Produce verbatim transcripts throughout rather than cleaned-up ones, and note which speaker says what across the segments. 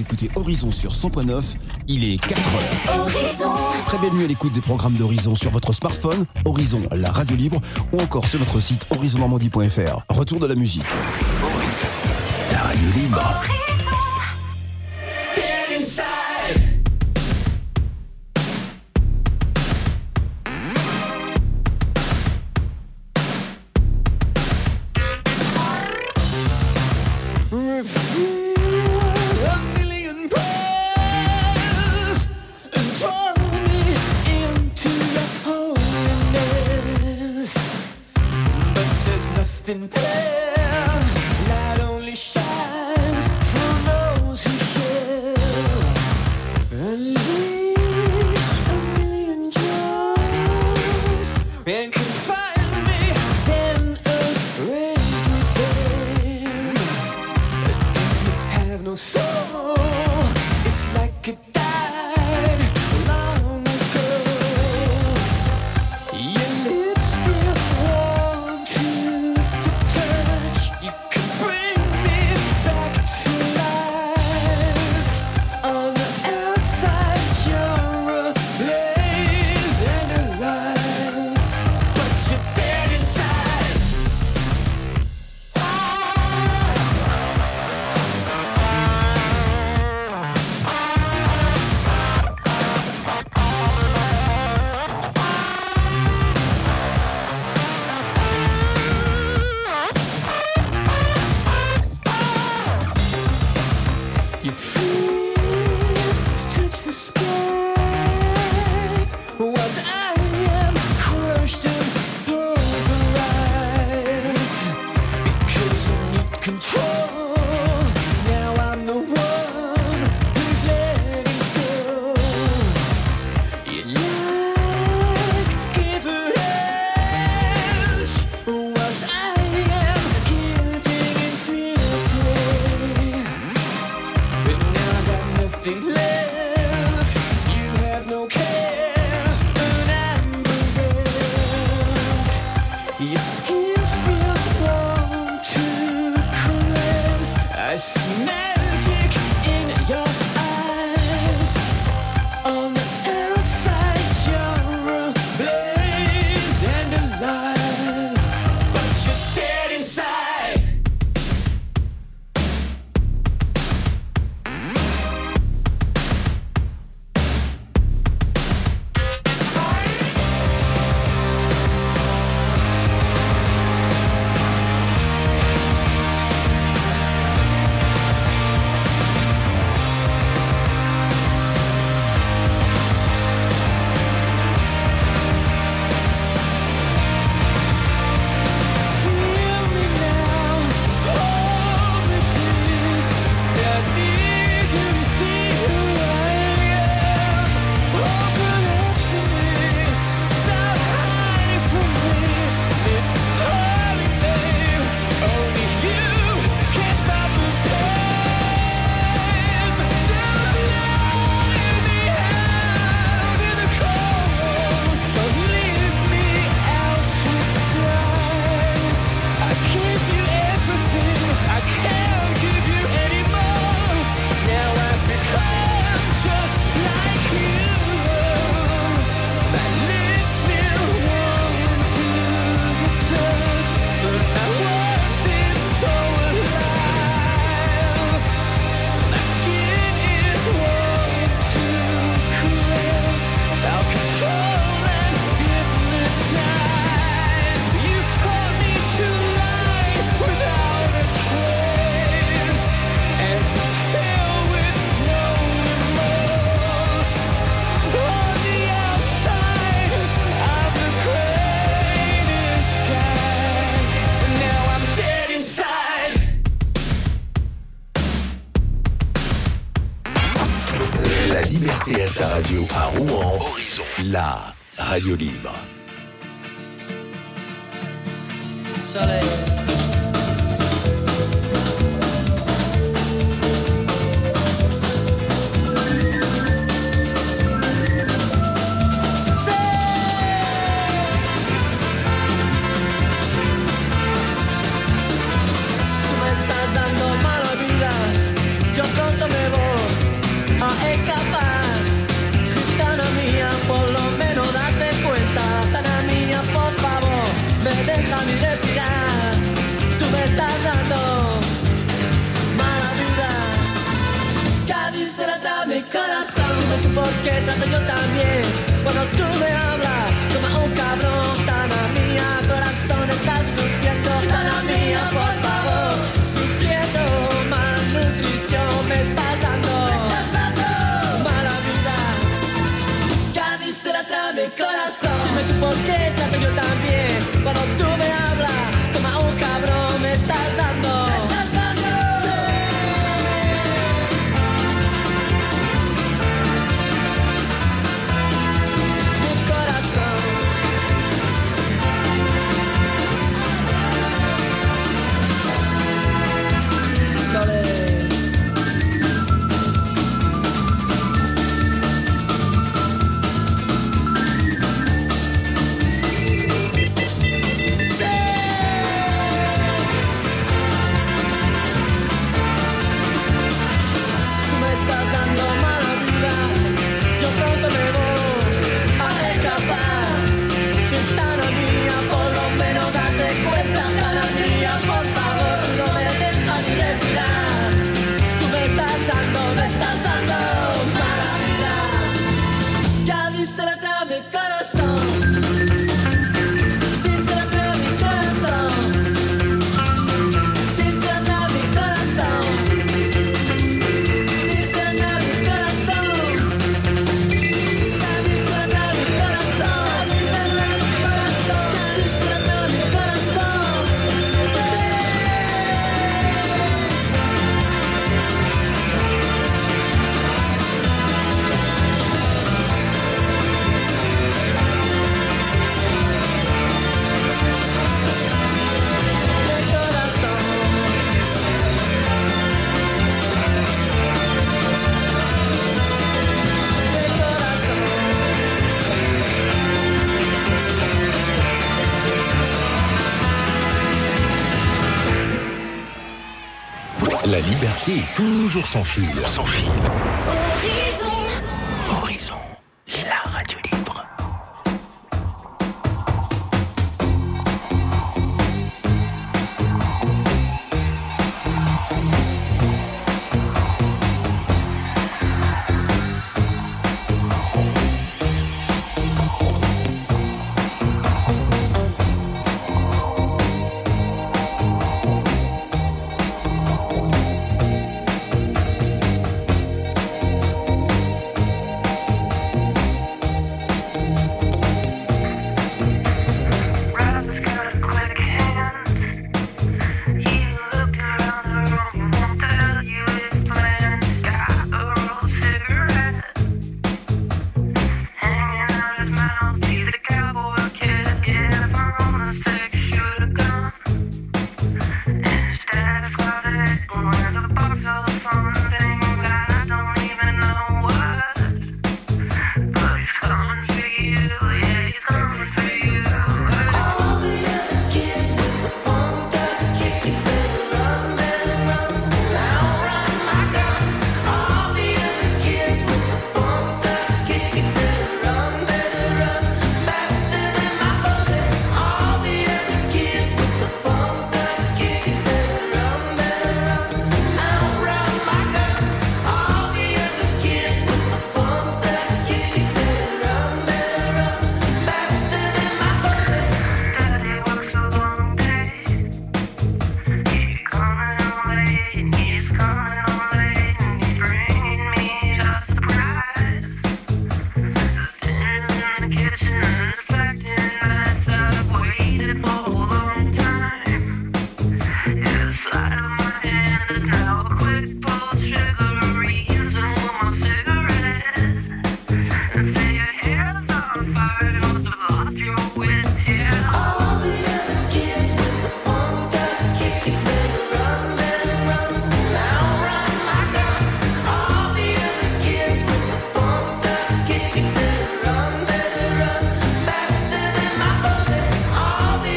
Speaker 1: écoutez Horizon sur cent point neuf, il est quatre heures.
Speaker 2: Horizon.
Speaker 1: Très belle nuit à l'écoute des programmes d'Horizon sur votre smartphone, Horizon, la radio libre, ou encore sur notre site horizon normandie point f r. Retour de la musique.
Speaker 3: Horizon, la radio libre. Sa radio à Rouen, Horizon, la radio libre.
Speaker 4: Soleil.
Speaker 5: Tú me estás dando mala vida, yo pronto me voy.
Speaker 4: ¿por qué trato yo tan bien? Cuando tú me hablas, como a un cabrón me estás dando. ¿Me estás dando? Sí. Mi corazón. Sole.
Speaker 3: La liberté est toujours sans fil. Sans fil. Horizon. Horizon. La radio libre.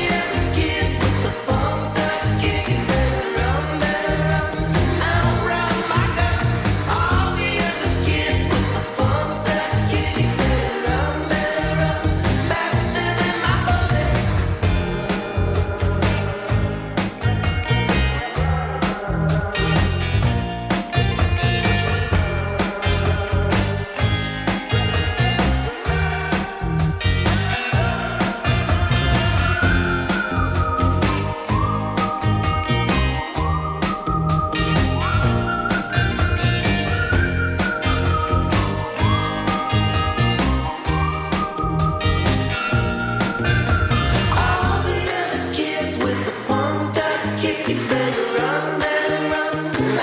Speaker 2: Around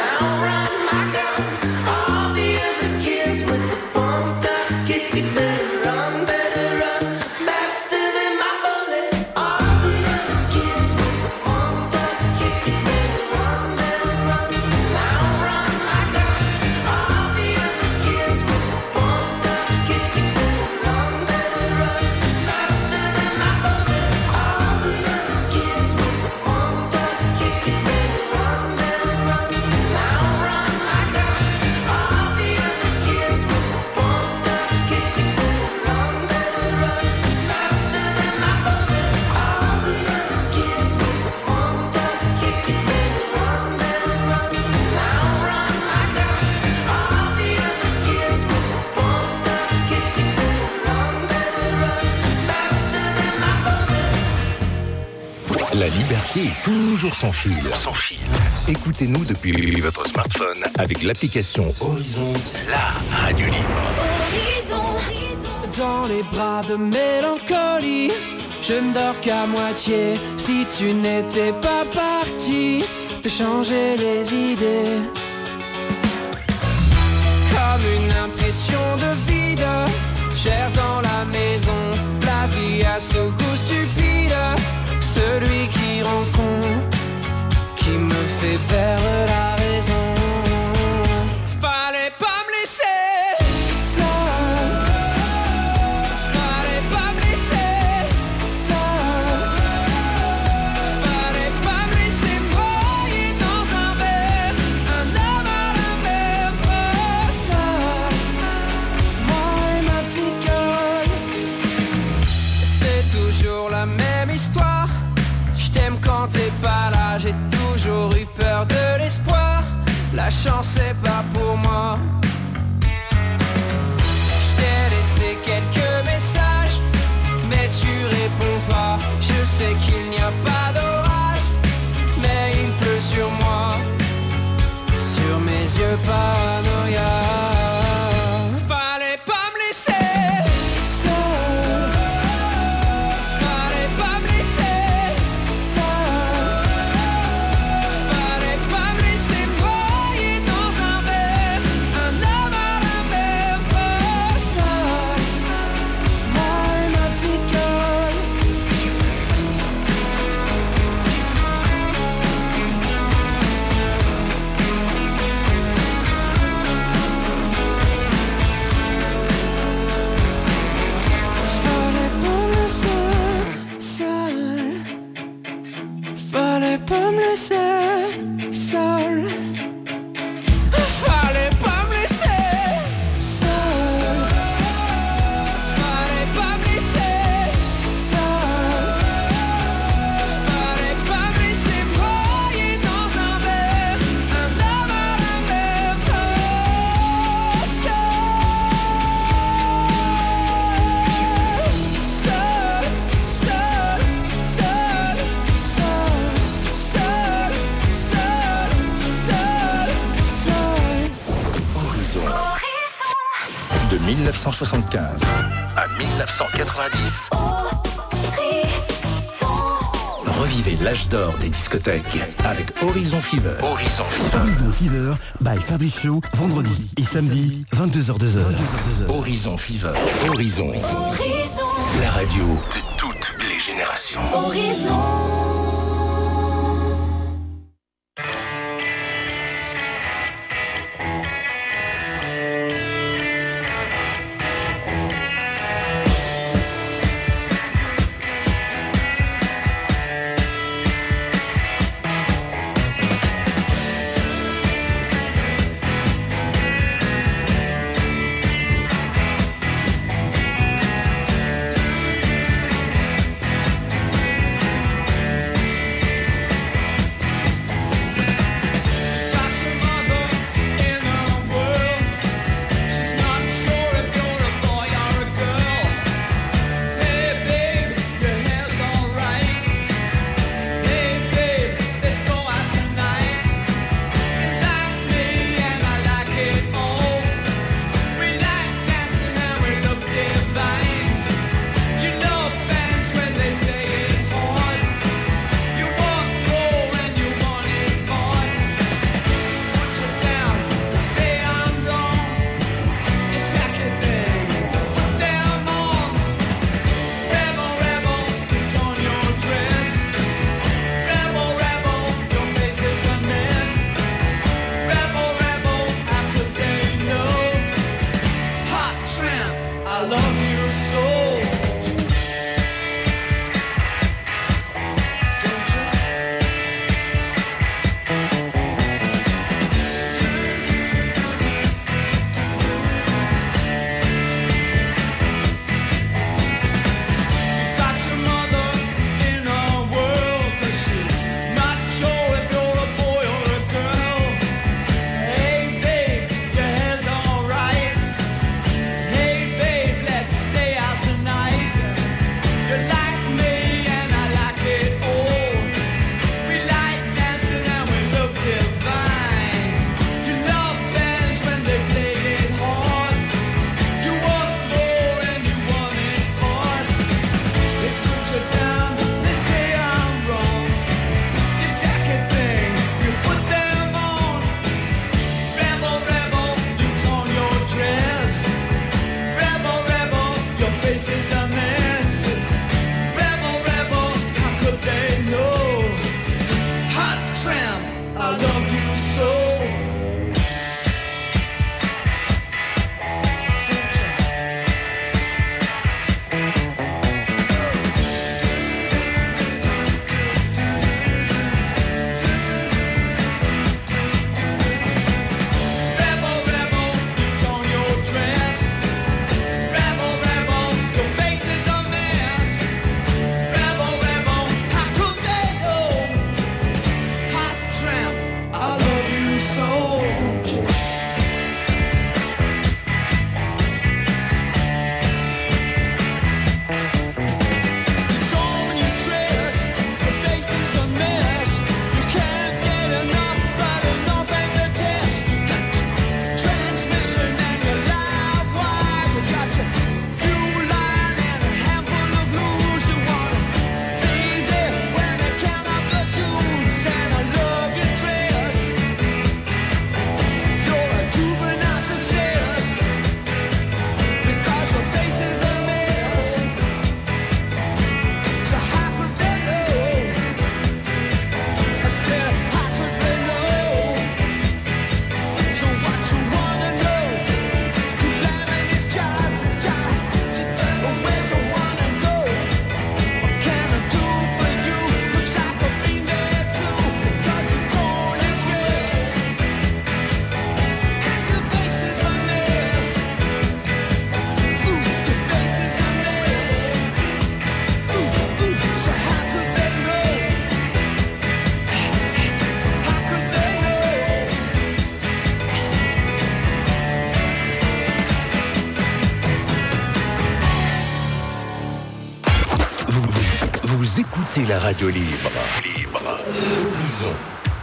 Speaker 3: La liberté est toujours sans fil. Sans fil. Écoutez-nous depuis votre smartphone avec l'application Horizon, la radio libre.
Speaker 4: Horizon. Dans les bras de mélancolie, je ne dors qu'à moitié. Si tu n'étais pas parti, te changer les idées. Comme une impression de vide, j'erre dans la maison. La vie a ce goût stupide, celui qui rend con, qui me fait perdre la raison. Fallait pas me laisser seul, fallait pas me laisser seul, fallait pas me laisser broyer dans un verre, un homme à la mer, seul, moi et ma petite gueule. C'est toujours la même histoire. J't'aime quand t'es pas là, j'ai toujours eu peur de l'espoir. La chance c'est pas pour moi. J't'ai laissé quelques messages, mais tu réponds pas. Je sais qu'il n'y a pas d'orage, mais il pleut sur moi, sur mes yeux paranoïaques. Fallait pas me laisser seul, fallait pas me laisser seul, fallait pas me laisser broyer dans un verre, un homme à la mer, seul, moi et ma petite gueule. Fallait pas me laisser seul, fallait pas me laisser seul, fallait pas me laisser seul, fallait pas me laisser broyer dans un verre, un homme à la mer, seul, seul, seul, seul, seul, seul, seul, seul.
Speaker 3: Horizon. De mille neuf cent soixante-quinze à mille neuf cent quatre-vingt-dix. Revivez l'âge d'or des discothèques avec Horizon Fever. Horizon Fever.
Speaker 1: Horizon Fever by Fabrice Show, vendredi et samedi, vingt-deux heures deux heures.
Speaker 3: Horizon Fever. Horizon. La radio de toutes les générations.
Speaker 4: Horizon.
Speaker 3: écoutez la radio libre. Libre. Horizon.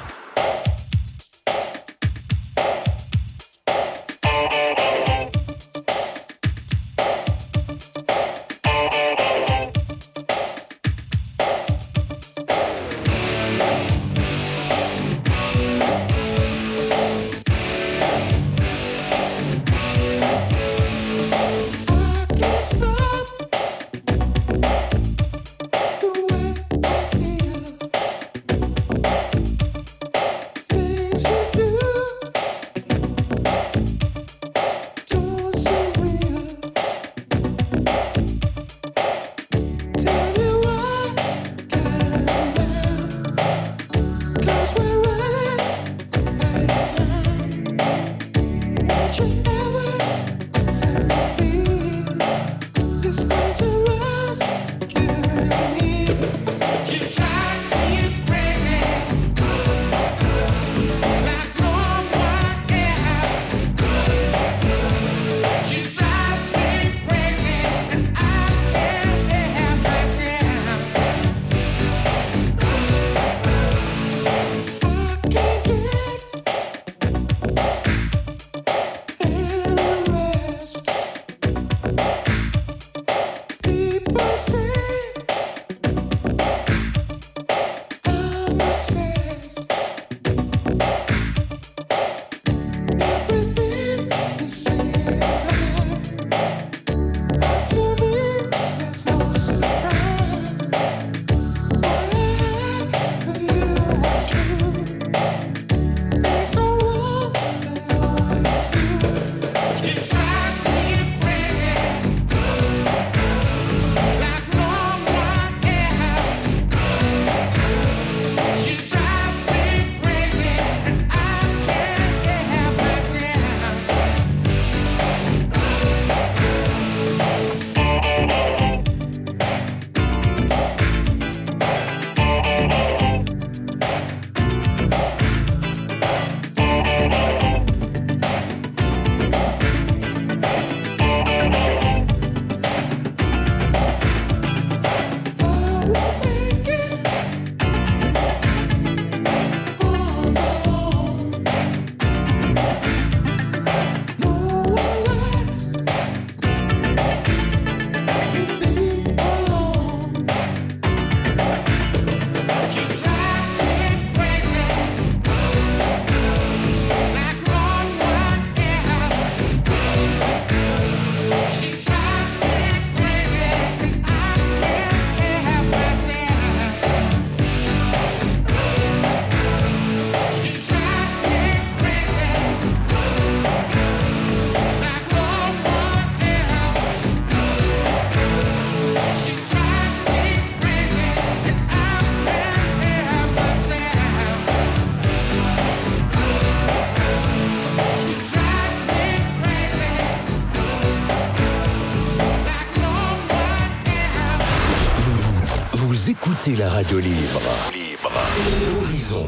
Speaker 3: Écoutez la radio libre. Libre. Horizon.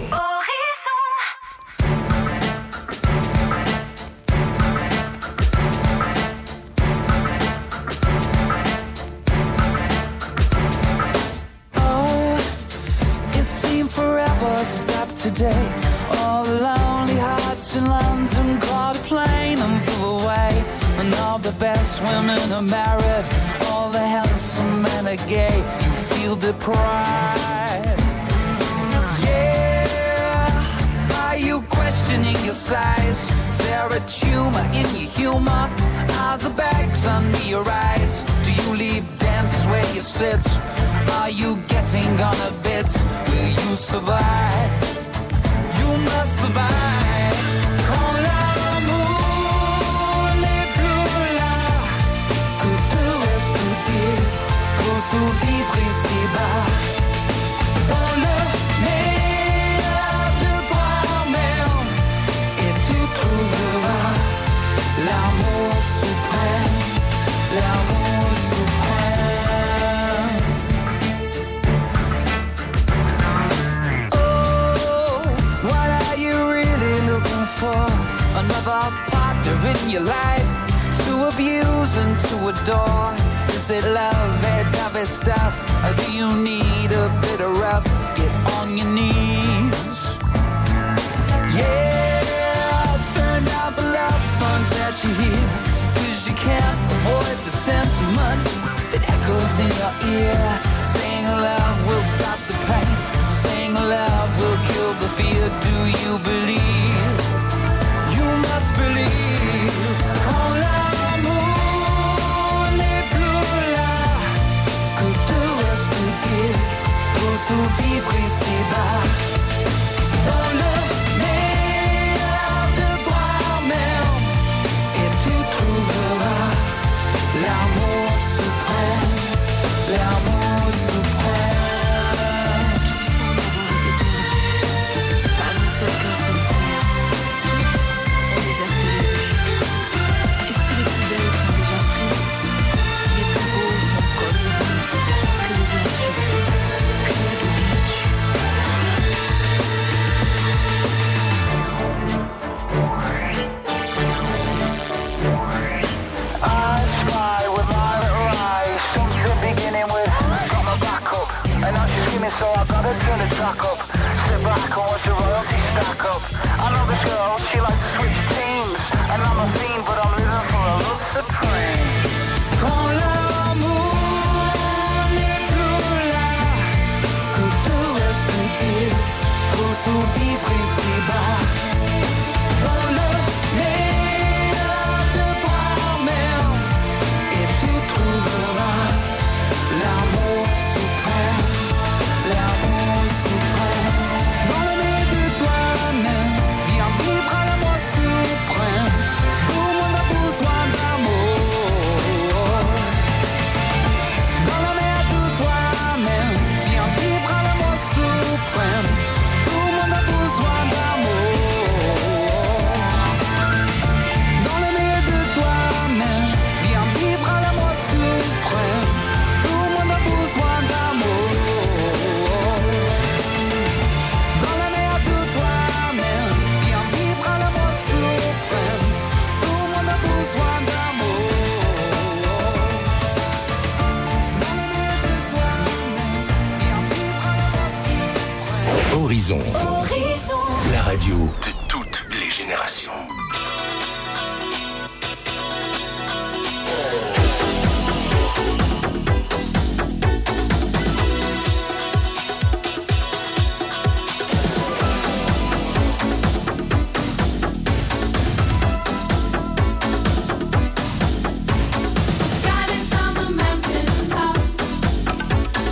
Speaker 4: Oh, it seemed forever stopped today. All the lonely hearts in London caught a plane and flew away. And all the best women are married. All the handsome men are gay. Feel deprived. Yeah, are you questioning your size? Is there a tumor in your humor? Are the bags under your eyes? Do you leave dance where you sit? Are you getting on a bit? Will you survive? You must survive. Quand l'amour n'est plus là, que te reste-t-il pour survivre ici-bas? Dans le meilleur de toi-même, et tu trouveras l'amour suprême, l'amour suprême. Oh, what are you really looking for? Another partner in your life to abuse and to adore. Is
Speaker 2: Is it love, that type of stuff? Or do you need a bit of rough? Get on your knees. Yeah, turn down the love songs that you hear, 'cause you can't avoid the sentiment that echoes in your ear. Saying love will stop the pain, saying love will kill the fear. Do you believe? You must believe. Quand l'amour n'est plus là, que tout reste vide, pour survivre ici-bas. Dans le meilleur de toi-même, et tu trouveras l'amour suprême, l'amour suprême.
Speaker 5: Pas un seul cœur sur terre, on les a tous. Et si les plus belles sont déjà prises, si les plus beaux sont comme ils disent, que deviens-tu? Que deviens-tu?
Speaker 2: I try with my little eyes, since the beginning with got my back up, and now she's screaming, so I gotta turn the track up. Sit back and watch the royalty stack up. I know this girl, she likes to switch teams, and I'm a fiend, but I'm living for a love supreme. Quand l'amour n'est plus là, que tout reste vide, pour survivre ici-bas. Dans le meilleur de toi-même, et tu trouveras l'amour suprême, l'amour suprême. Dans le meilleur de toi-même, viens vivre à l'amour suprême. Tout le monde a besoin d'amour. Dans le meilleur de toi-même, viens vivre à l'amour suprême. Tout le monde a besoin d'amour. Dans le meilleur de toi-même, viens vivre à l'amour suprême. Tout le monde a besoin d'amour. Dans le meilleur de toi-même, viens vivre à l'amour suprême. Tout le monde a besoin d'amour. Dans le meilleur de toi-même, viens vivre à l'amour suprême.
Speaker 3: Horizon,
Speaker 4: Horizon.
Speaker 3: la radio de toutes les générations.
Speaker 4: Goddess on the mountain top,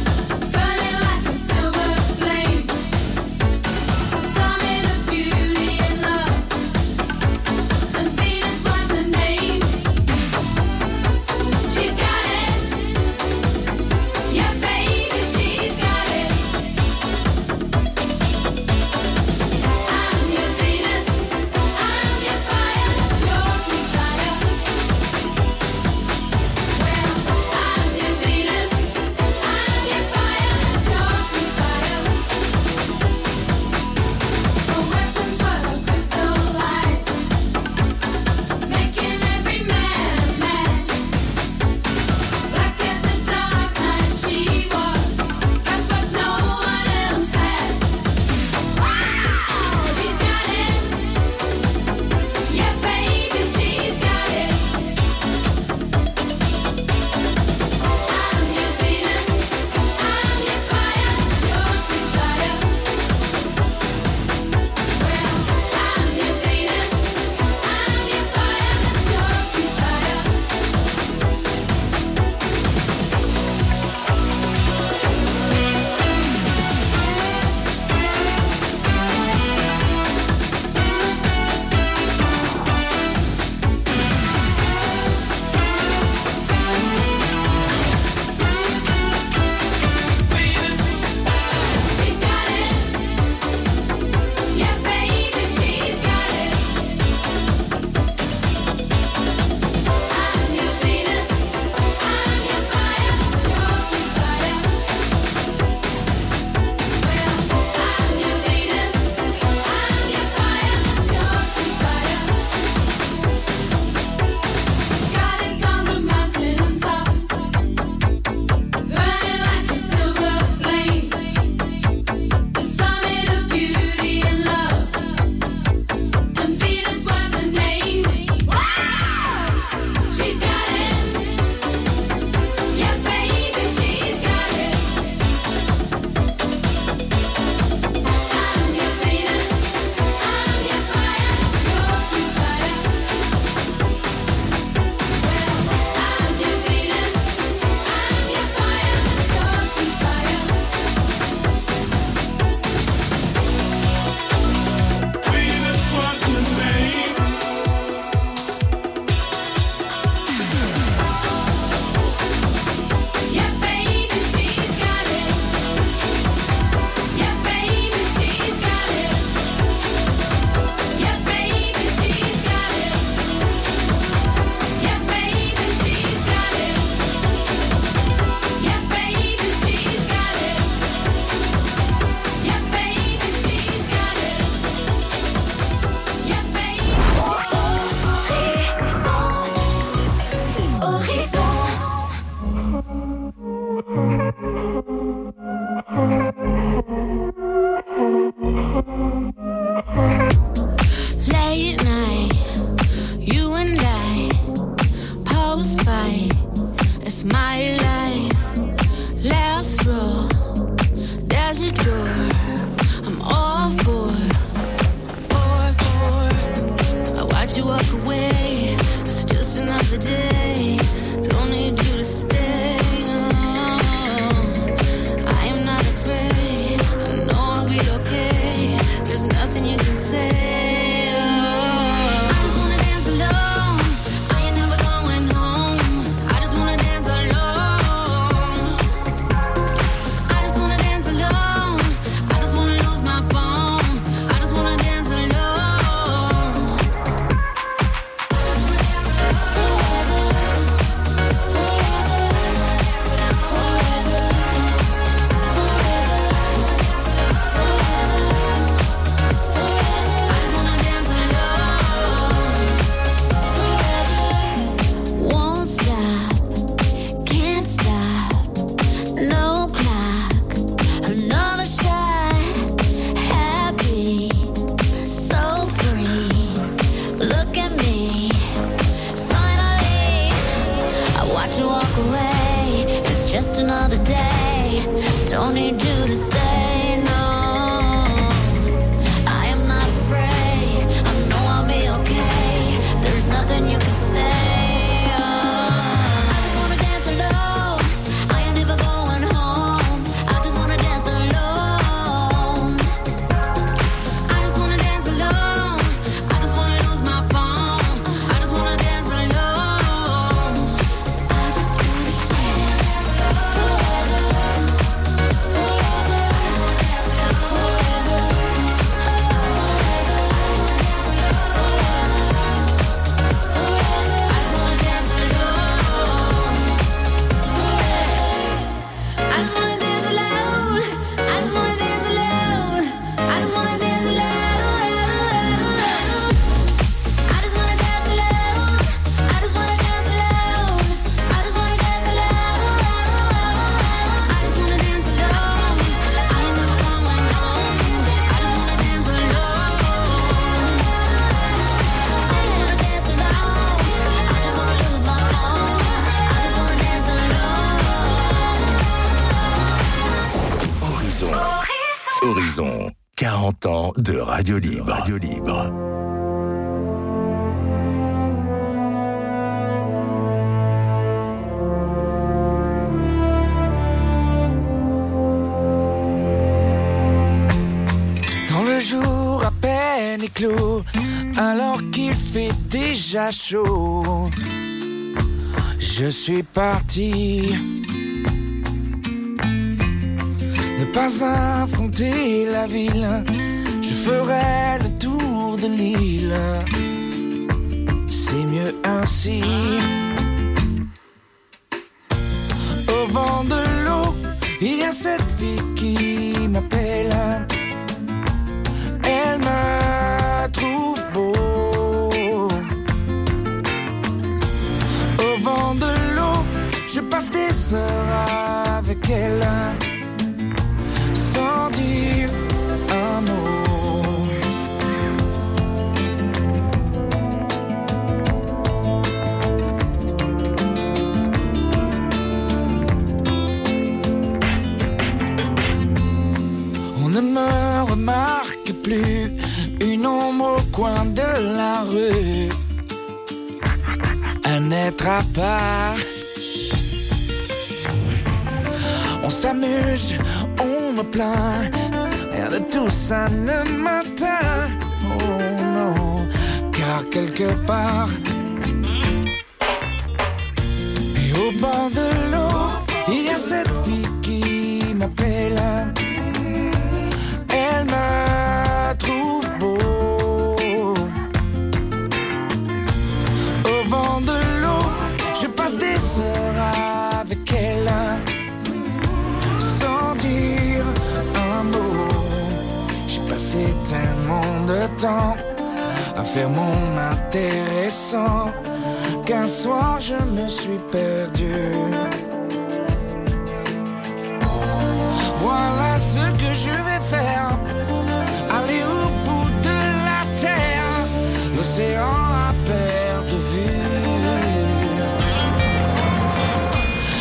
Speaker 4: burning like a silver flame. A summit of beauty
Speaker 5: It's my life. Last row, there's a door. I'm all for, for, for. I watch you walk away. It's just another day. Don't need you to stay. No. I am not afraid. I know I'll be okay. There's nothing you can say.
Speaker 3: Horizon, quarante ans de radio libre. Radio libre.
Speaker 6: Dans le jour à peine éclos, alors qu'il fait déjà chaud, je suis parti. Ne pas affronter la ville, je ferai le tour de l'île. C'est mieux ainsi. Au bord de l'eau, il y a cette fille qui m'appelle. Elle me trouve beau. Au bord de l'eau, je passe des heures avec elle, sans dire un mot. On ne me remarque plus, une ombre au coin de la rue, un être à part. On s'amuse, on me plaint, rien de tout ça ne m'atteint. Oh non, car quelque part, et au bord de l'eau, il y a cette fille qui m'appelle. Elle me trouve beau. Au bord de l'eau, je passe des heures avec elle, sans dire un mot. J'ai passé tellement de temps à faire mon intéressant qu'un soir je me suis perdu. Voilà ce que je vais faire, aller au bout de la terre, l'océan à perte de vue.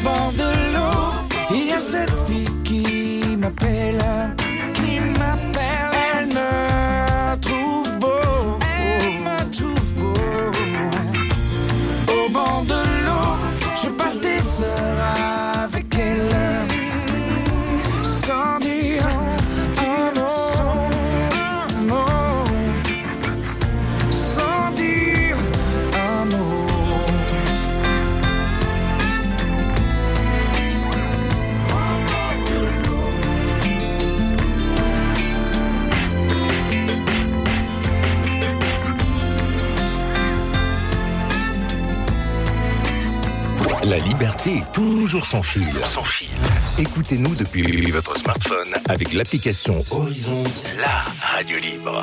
Speaker 6: bord de l'eau, il y a cette fille qui m'appelle, qui m'appelle. Elle me trouve beau, elle me trouve beau. Au bord de l'eau, je passe des heures avec elle, sans dire un mot, un mot, sans dire un mot.
Speaker 3: La liberté est toujours sans fil. Sans fil. Écoutez-nous depuis votre smartphone avec l'application Horizon, la radio libre.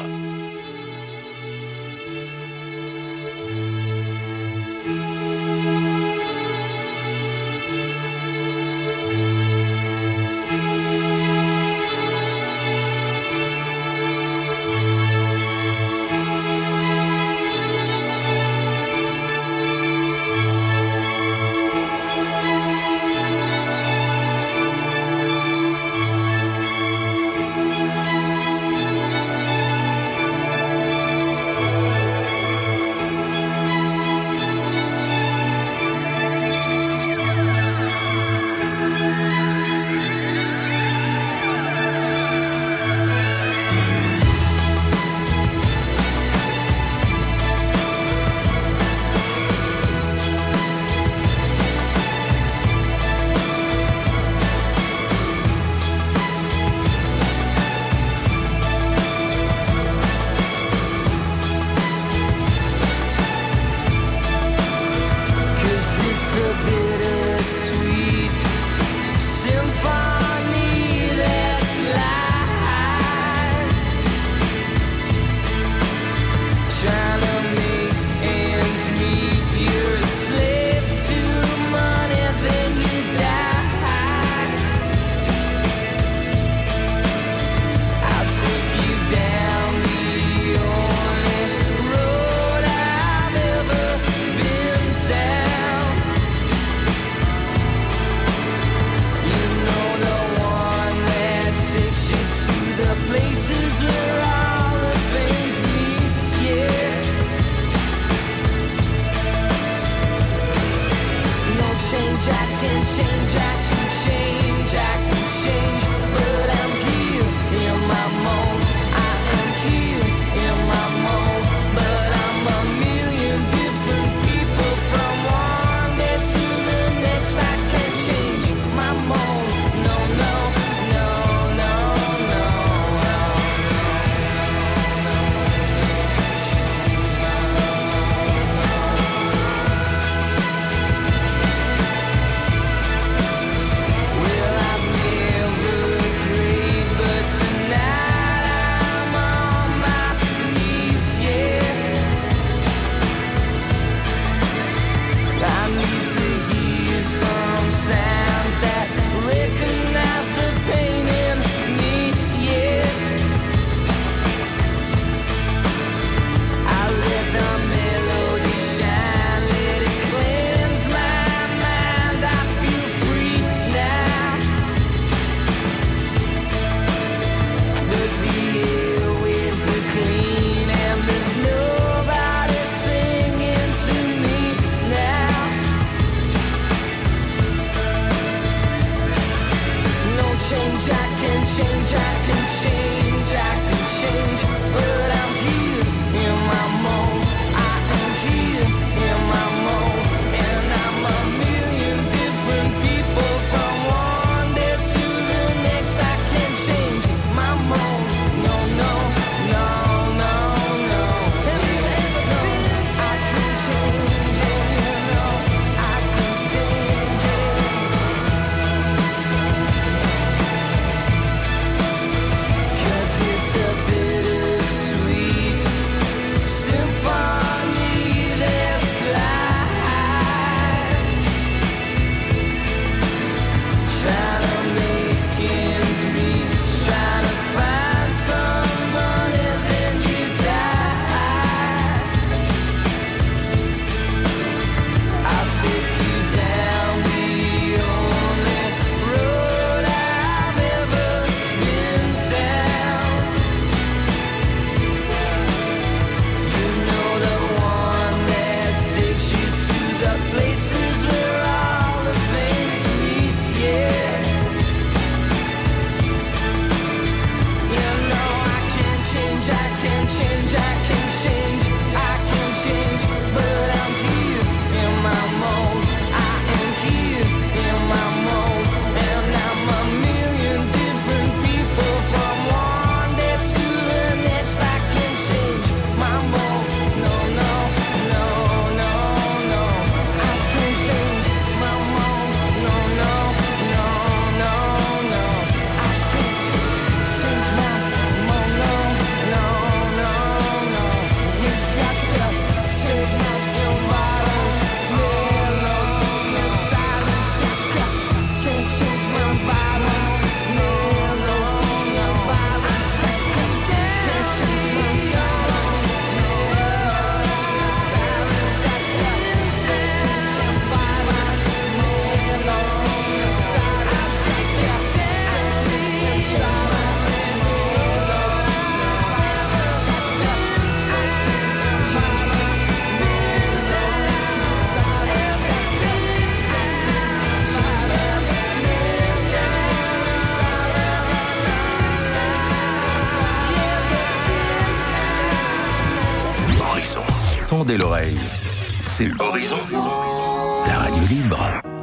Speaker 3: tendez l'oreille. C'est Horizon, la radio libre.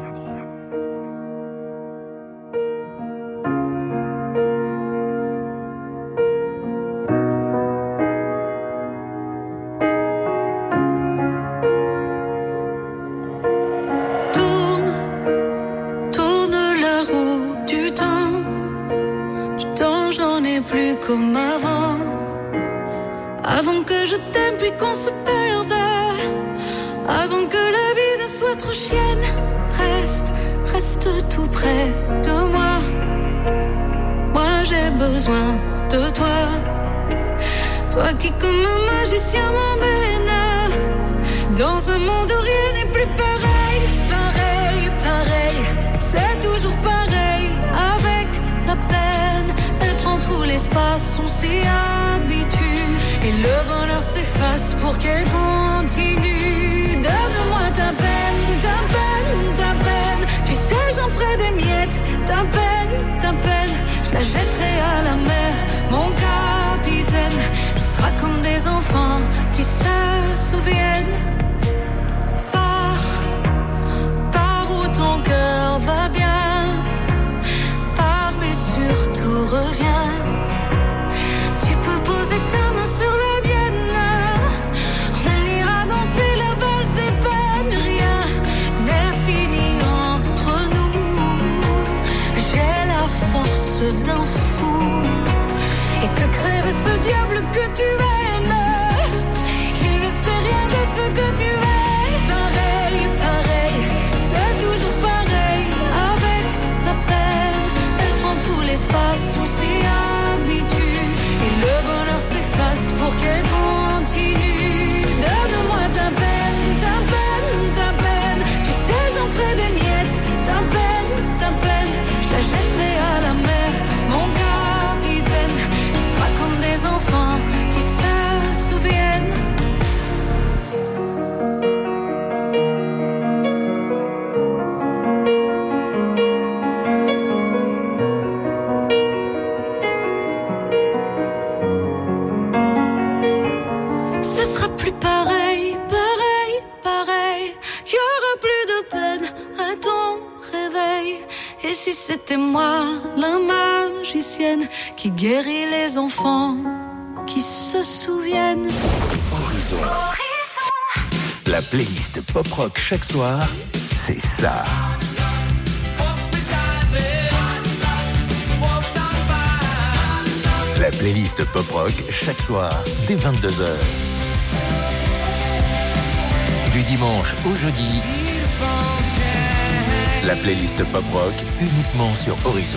Speaker 5: Tourne, tourne la roue du temps. Du temps, j'en ai plus comme avant. Avant que je t'aime puis qu'on se perde. Avant que la vie ne soit trop chienne. Reste, reste tout près de moi. Moi j'ai besoin de toi. Toi qui comme un magicien m'emmène dans un monde où rien n'est plus pareil. Pareil, pareil, c'est toujours pareil. Avec la peine, elle prend tout l'espace. On s'y habitue et le bonheur s'efface pour qu'elle continue. Donne-moi ta peine, ta peine, ta peine. Tu sais j'en ferai des miettes. Ta peine, ta peine, je la jetterai à la mer. Mon capitaine, on sera comme des enfants qui se souviennent. Pars, pars où ton cœur va bien. Pars mais surtout reviens. Tu peux poser ta main sur la mienne. On ira danser la valse des peines. Rien n'est fini entre nous. J'ai la force d'un fou. Et que crève ce diable que tu aimes. Il ne sait rien de ce que tu es. Pareil, pareil, c'est toujours pareil. Avec la peine, elle prend tout l'espace. On s'y habitue et le bonheur s'efface pour qu'elle continue. Donne-moi ta peine, ta peine, ta peine. Tu sais j'en ferai des miettes. Ta peine, ta peine, je la jetterai à la mer. Mon capitaine, on sera comme des enfants qui se souviennent. Ce sera plus pareil, pareil, pareil. Y aura plus de peine à ton réveil. Et si c'était moi, la magicienne, qui guérit les enfants, qui se souviennent.
Speaker 3: Horizon. La playlist pop-rock chaque soir, c'est ça. La playlist pop-rock chaque soir, dès vingt-deux heures. Du dimanche au jeudi, la playlist pop-rock uniquement sur Horizon.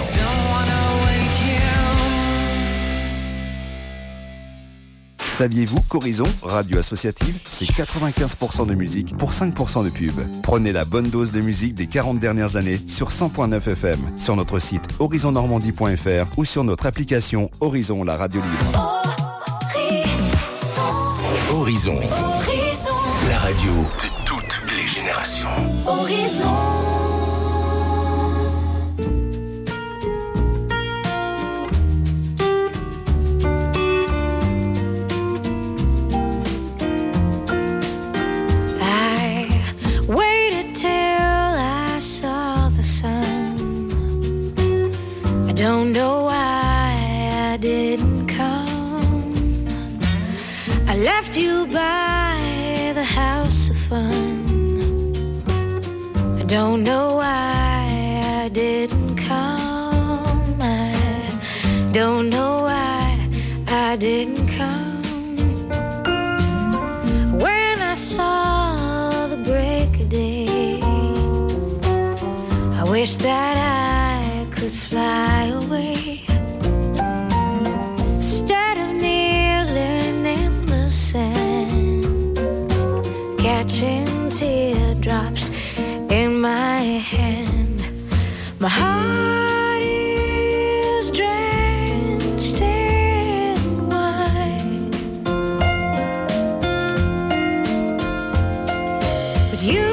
Speaker 7: Saviez-vous qu'Horizon, radio associative, c'est quatre-vingt-quinze pour cent de musique pour cinq pour cent de pub. Prenez la bonne dose de musique des quarante dernières années sur cent point neuf F M, sur notre site horizon normandie point F R ou sur notre application Horizon, la radio libre.
Speaker 3: Horizon. Horizon. La radio de toutes les générations.
Speaker 2: Horizon.
Speaker 5: Don't know why I didn't come. I left you by the house of fun. I don't know why I didn't come. I don't know why I didn't come. When I saw the break of day, I wish that I could fly away. Instead of kneeling in the sand, catching teardrops in my hand, my heart is drenched in wine. But you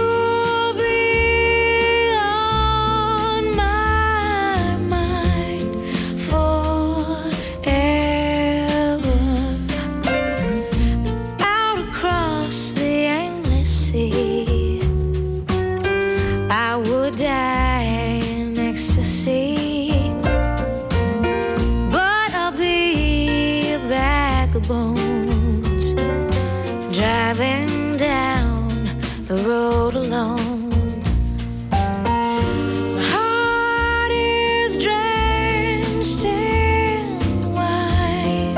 Speaker 5: the
Speaker 8: road alone. My heart is drenched in wine,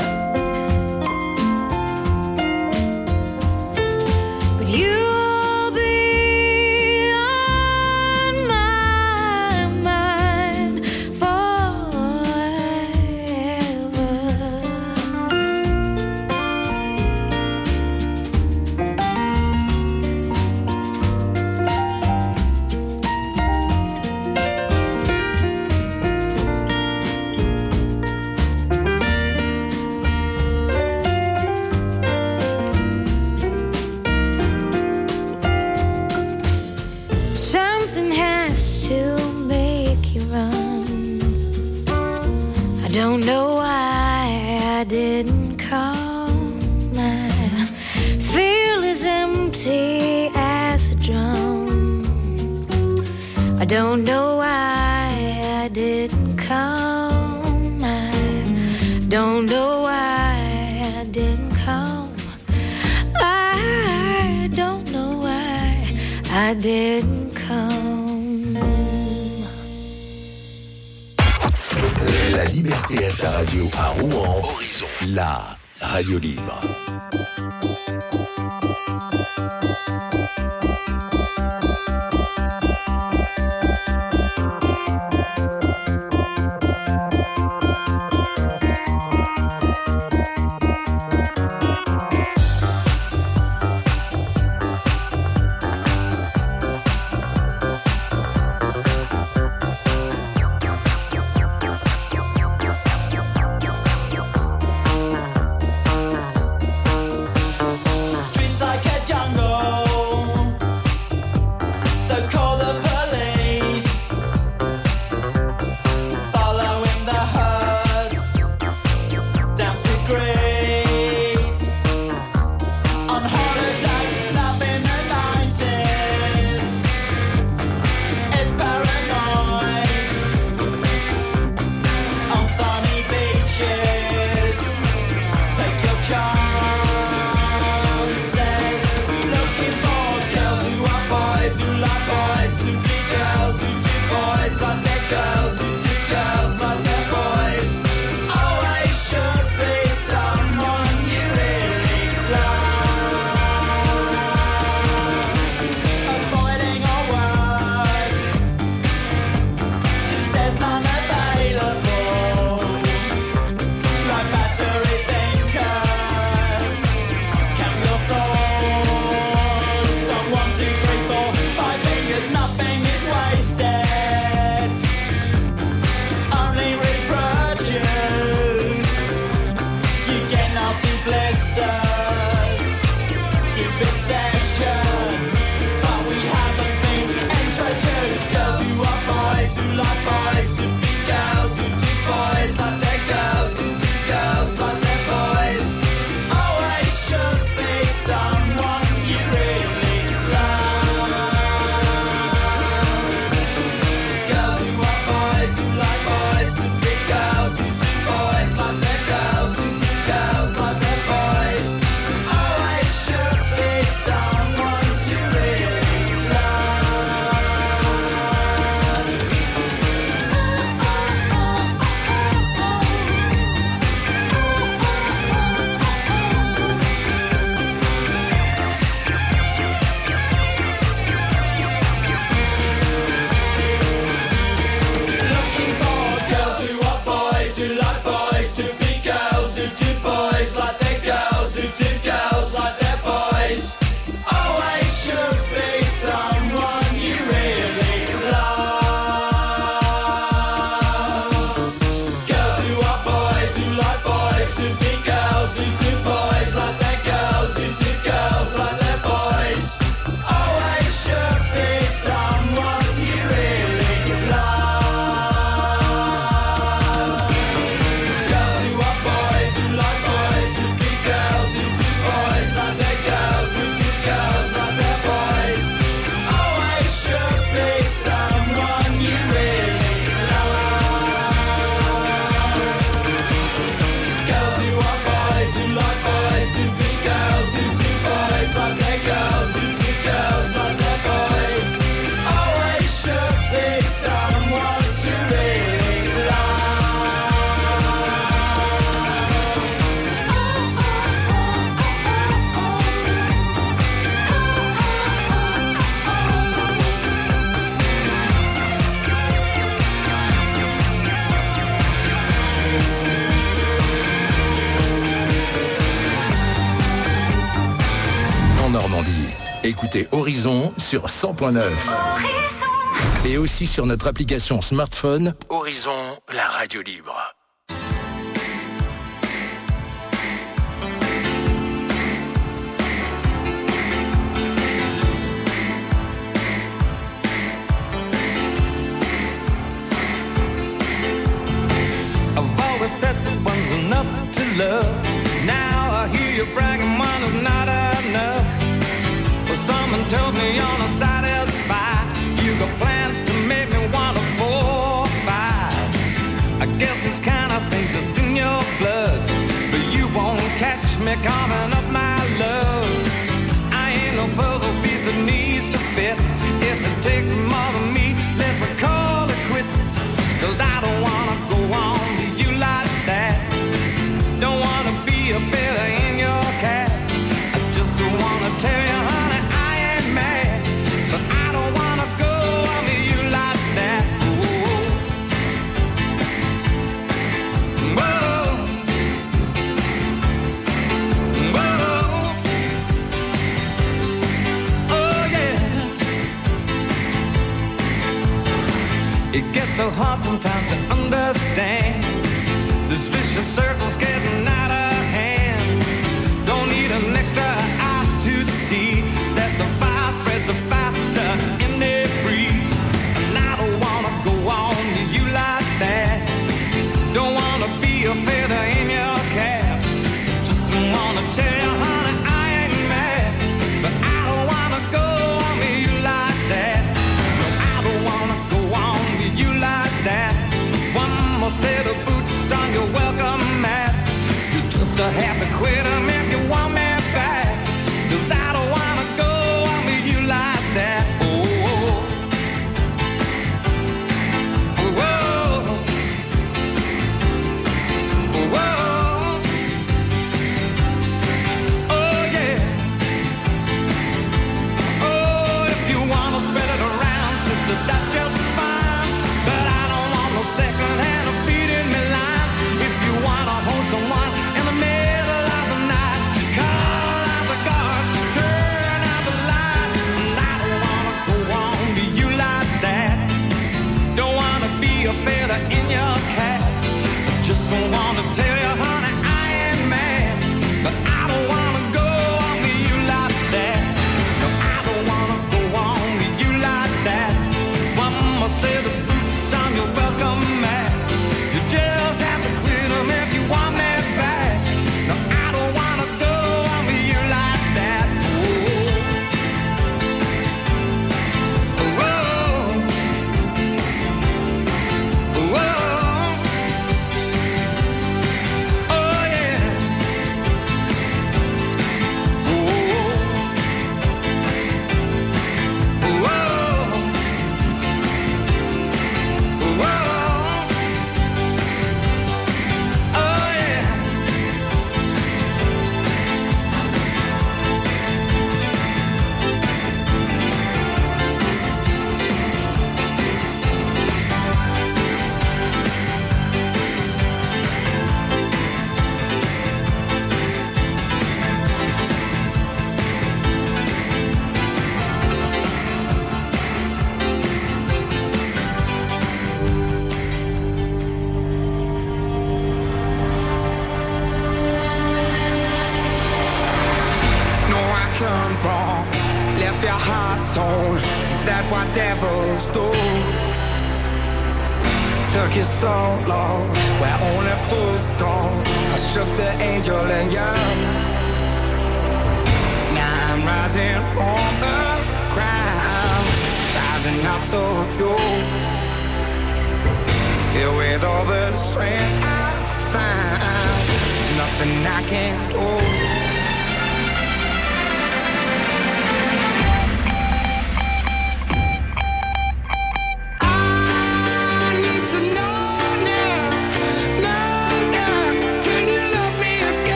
Speaker 8: but you'll be on my mind forever. Something has to make you run. I don't know why I didn't call. My feel as empty as a drum. I don't know why I didn't come. I don't know why I didn't come. I don't know why I didn't come.
Speaker 3: La liberté à sa radio à Rouen. Horizon. La radio libre.
Speaker 2: Streets like
Speaker 3: Normandie. Écoutez Horizon sur cent point neuf. Et aussi sur notre application smartphone, Horizon, la radio libre.
Speaker 2: I've always said that one's enough to love. Now I hear you bragging one is not enough. Well, someone tells me you're not satisfied. You got plans to make me want a four or five. I guess this kind of thing just in your blood. But you won't catch me carving up my love. I ain't no puzzle piece that needs to fit. If it takes more than me, let's call it quits. Cause I don't wanna go on to you like that. Don't wanna be a feather in your cap. I just don't wanna tell you, honey, I ain't mad. But I don't wanna go on to you like that. Whoa. Whoa. Whoa. Oh yeah. It gets so hard sometimes to understand. This vicious circle's getting out of hand. Don't need an extra eye to see that the fire spreads the faster in the breeze. And I don't wanna go on to you like that. Don't wanna be a feather in your cap. Just wanna tell you, honey, I ain't mad. But I don't wanna go on to you like that. No, I don't wanna go on to you like that. One more set of boots on your welcome mat. You just have to quit them if you want me back. Cause I don't wanna go on with you like that. Oh, oh, oh, oh, oh, yeah. Oh, if you wanna spread it around, sister, that's just fine. But I don't want no second hand of feeding me lines. If you wanna hold someone in the middle of the night, call out the guards, turn out the light. And I don't wanna go on to you like that. Don't wanna be a feather in your cap. Just don't wanna tell you, honey, I ain't mad. But I don't wanna go on to you like that. No, I don't wanna go on to you like that. One more set of boots on your welcome mat. You just have to quit them if you want me back. No, I don't wanna go on to you like that. Oh, oh, oh, oh, yeah. Oh, oh, oh, oh, yeah. No, I turned wrong, left your heart torn. Is that what devils do? Took you so long, where only fools go. I shook the angel in you. Now I'm rising from the ground, rising up to you. Filled with all the strength I find, there's nothing I can't do.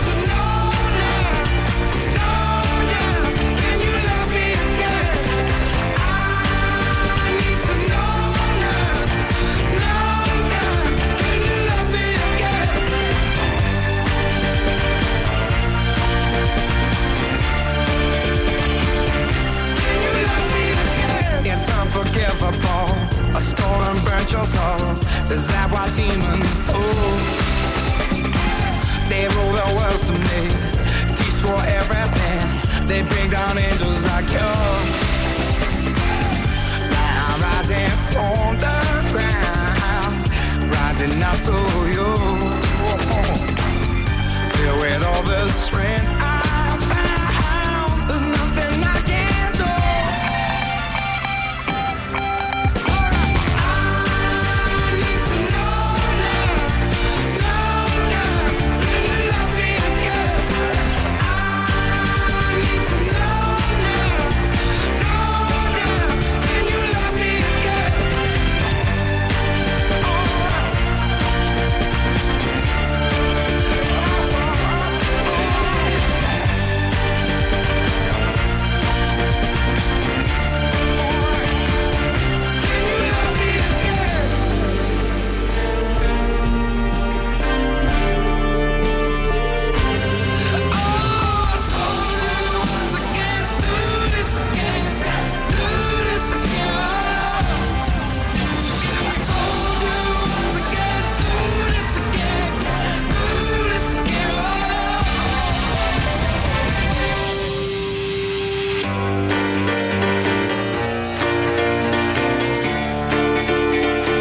Speaker 4: Can you love me again?
Speaker 6: quench your sorrow. Is that what demons do? They rule the world to me, destroy everything. They bring down angels like you. Now I'm rising from the ground, rising up to